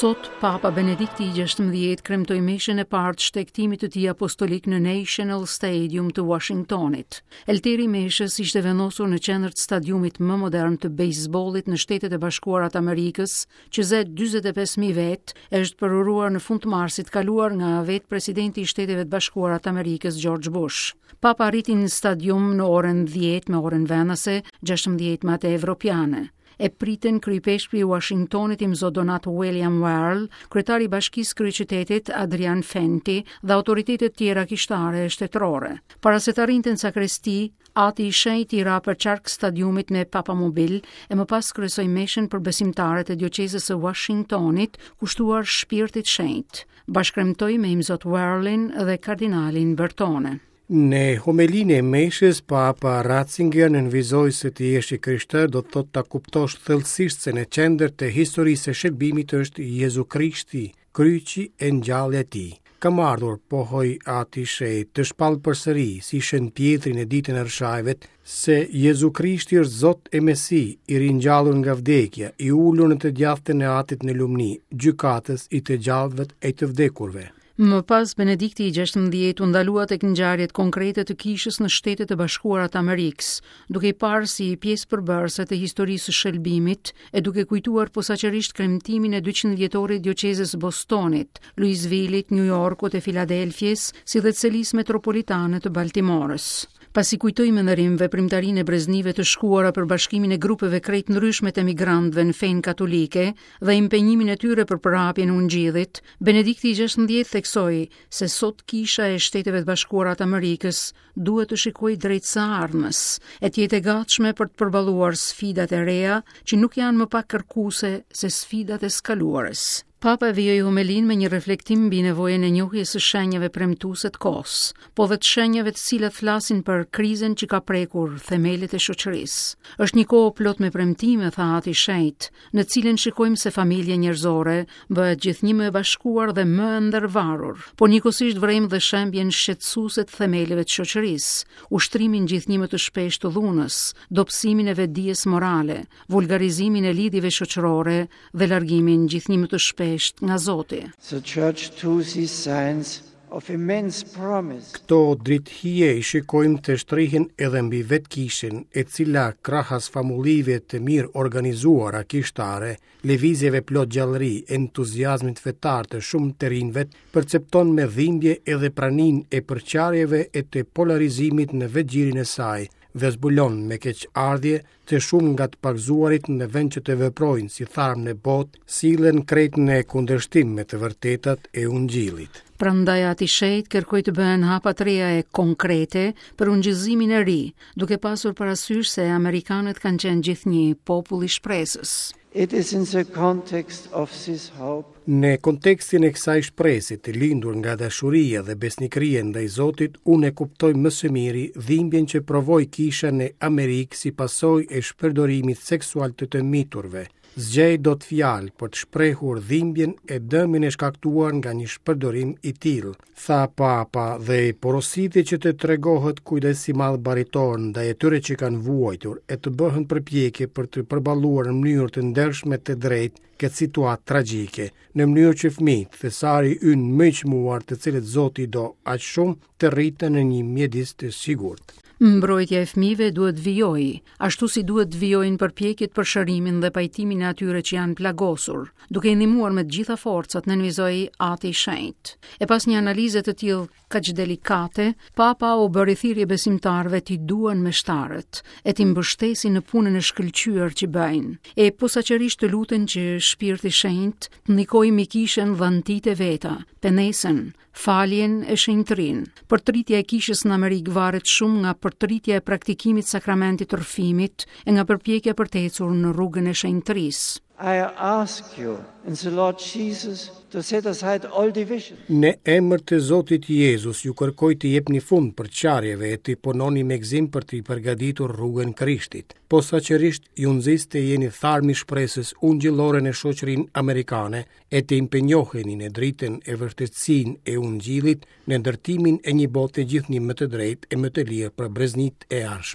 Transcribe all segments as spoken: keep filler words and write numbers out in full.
Sot, Papa Benedikti i gjashtëmbëdhjetë kremtoi mishën e parë të shtektimit të tij apostolik në National Stadium të Washingtonit. Elteri i mishës ishte vendosur në qendër të stadiumit më modern të bejsbollit në Shtetet e Bashkuara të Amerikës, që zë dyzet e pesë mijë vet, është përuruar në fund të marsit kaluar nga vetë presidenti i Shteteve të Bashkuara të Amerikës George Bush. Papa arriti në stadium në orën dhjetë me orën vendase, gjashtëmbëdhjetë me atë evropiane. E pritën kryepeshkri i Washingtonit i mzodonat William Whale, kryetari i Bashkisë Kryeqytetit Adrian Fenty dhe autoritetet tjera kishtare e shtetërore. Para se të arrinten në sakresti, Ati i Shenjtë i ra për qark stadiumit me papamobil e më pas kryesoi meshën për besimtarët e dioqezës së Washingtonit, kushtuar Shpirtit Shenjtë. Bashkëkremtoi me imzot Whale dhe kardinalin Bertone. Në homelinë e meshës, Papa Ratzinger nënvizoi se të jesh i krishter do të thotë ta kuptosh thellësisht se në qendër të historisë së shërbimit është Jezu Krishti, kryqi e ngjallja e tij. Kam ardhur, pohoi Ati i Shenjtë, të shpall përsëri, si Shën Pjetri në ditën e rshajvet, se Jezu Krishti është Zot e Mesi, i ringjallur nga vdekja, i ulur në të djathtën e Atit në lumni, gjykatës i të gjallëve e të vdekurve. Më pas, Benedikti i gjashtëmbëdhjetë u ndalua tek ngjarjet konkrete të kishës në Shtetet e Bashkuara të Amerikës, duke i parë si pjesë përbërëse të historisë së shëlbimit e duke kujtuar posaçërisht kremtimin e dyqind vjetorit dioqezës Bostonit, Louisvillit, New Yorkut e Filadelfjes, si dhe të selisë metropolitane të Baltimorës. Pasi kujtoi me ndërim veprimtarinë e breznive të shkuara për bashkimin e grupeve krejt ndryshme të emigrantëve në fenë katolike dhe impenjimin e tyre për përhapjen e Ungjillit, Benedikti i gjashtëmbëdhjetë theksoi se sot kisha e Shteteve të Bashkuara të Amerikës duhet të shikojë drejt së ardhmës, e të jetë e gatshme për të përballuar sfidat e reja që nuk janë më pak kërkuese se sfidat e skaluarës. Papa vijoi homelin me një reflektim mbi nevojën e njohjes së shenjave premtuese të kohës, po dhe të shenjave të cilat flasin për krizën që ka prekur themelet e shoqërisë. Është një kohë plot me premtime, tha Ati i Shenjtë, në cilën shikojmë se familja njerëzore bëhet gjithnjë më e bashkuar dhe më e ndërvarur, por njëkohësisht vrejmë dhe shembjen shqetësuese të themeleve të shoqërisë, ushtrimin gjithnjë më të shpeshtë të dhunës, dobësimin e vetdijes morale, vulgarizimin e lidhjeve shoqërore dhe largimin gjithnjë më të shpeshtë nga Zoti. The church too sees signs of immense promise. Këto drithije i shikojmë të shtrihen edhe mbi vetë kishën, e cila krahas famullive të mirë organizuara kishtare, lëvizjeve plot gjallëri, entuziazmit fetar të shumë të rinjve, percepton me dhimbje edhe praninë e përqarjeve e të polarizimit në vetgjirin e saj, dhe zbulon me keq ardhje të shumë nga të pagzuarit në vend që të veprojnë si tharmë në botë, sillen krejt në kundërshtim me të vërtetat e Ungjillit. Prandaj Ati i Shenjtë kërkoi të bëhen hapa të reja e konkrete për ungjillizimin e ri, duke pasur parasysh se amerikanët kanë qenë gjithnjë popull i shpresës. It is in the context of this hope. Në kontekstin e kësaj shprese të lindur nga dashuria dhe besnikëria ndaj Zotit, unë e kuptoj më së miri dhimbjen që provoi kisha në Amerikë si pasojë e shpërdorimit seksual të të miturve. Zgjej do të fjalë për të shprehur dhimbjen e dëmin e shkaktuar nga një shpërdorim i tillë, tha Papa, dhe porositi që të tregohet kujdes i madh baritor ndaj atyre që kanë vuajtur e të bëhen përpjekje për të përballuar në mënyrë të ndershme të drejtë këtë situatë tragjike, në mënyrë që fëmijët, thesari ynë më i çmuar të cilët Zoti do aq shumë, të rriten në një mjedis të sigurt. Mbrojtja e fëmijëve duhet vijojë, ashtu si duhet të vijojnë përpjekjet për shërimin dhe pajtimin e atyre që janë plagosur, duke i ndihmuar me të gjitha forcat, nënvizoi Ati i Shenjtë. E pas një analize të tillë kaq delikate, Papa u bëri thirrje besimtarëve të duan meshtarët, e të mbështesin në punën e shkëlqyer që bëjnë, e posaçërisht të luten që Shpirti i Shenjtë të ndikojë mbi kishën dhëntitë veta, penesën, faljen e shenjtërinë. Përtritja e kishës në Amerikë varet shumë nga përtritja e praktikimit sakramentit të rrëfimit e nga përpjekja për të ecur në rrugën e shenjtërisë. I ask you in the Lord Jesus to set aside all division. Në emër të Zotit Jezus ju kërkoj të jepni fund përçarjeve e të punoni me gzim për të përgatitur rrugën Krishtit. Posaçërisht ju nxis të jeni tharmi shpresës ungjillore në shoqërinë amerikane e të impenjoheni në dritën e vërtetësinë e Ungjillit në ndërtimin e një bote gjithnjë më të drejtë e më të lirë për breznitë e ardhshme.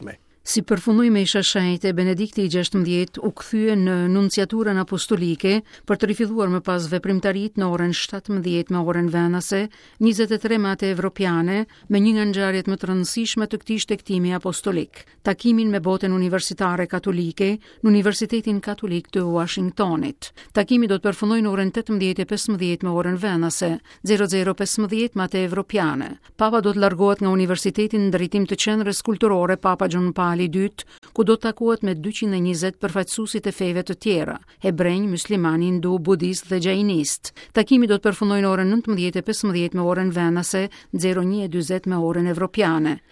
Si përfundoi me Isha Shenjtë, Benedikti i gjashtëmbëdhjetë u kthye në nunciaturën apostolike për të rifilluar më pas veprimtaritë në orën shtatëmbëdhjetë me orën venase, njëzet e tre me atë evropiane, me një nga ngjarjet më të rëndësishme të këtij shtektimi apostolik, takimin me botën universitare katolike në Universitetin Katolik të Washingtonit. Takimi do të përfundojë në orën tetëmbëdhjetë e pesëmbëdhjetë me orën venase, zero zero pesëmbëdhjetë me atë evropiane. Papa do të largohet nga universiteti në drejtim të qendrës kulturore Papa Gjon Paul i dytë, ku do të takohet me dyqind e njëzet përfaqësuesit e feve të tjera, hebrenj, musliman, hindu, budist dhe xhainist. Takimi do të përfundojë në orën nëntëmbëdhjetë e pesëmbëdhjetë me orën venase, zero një e dyzet me orën evropiane.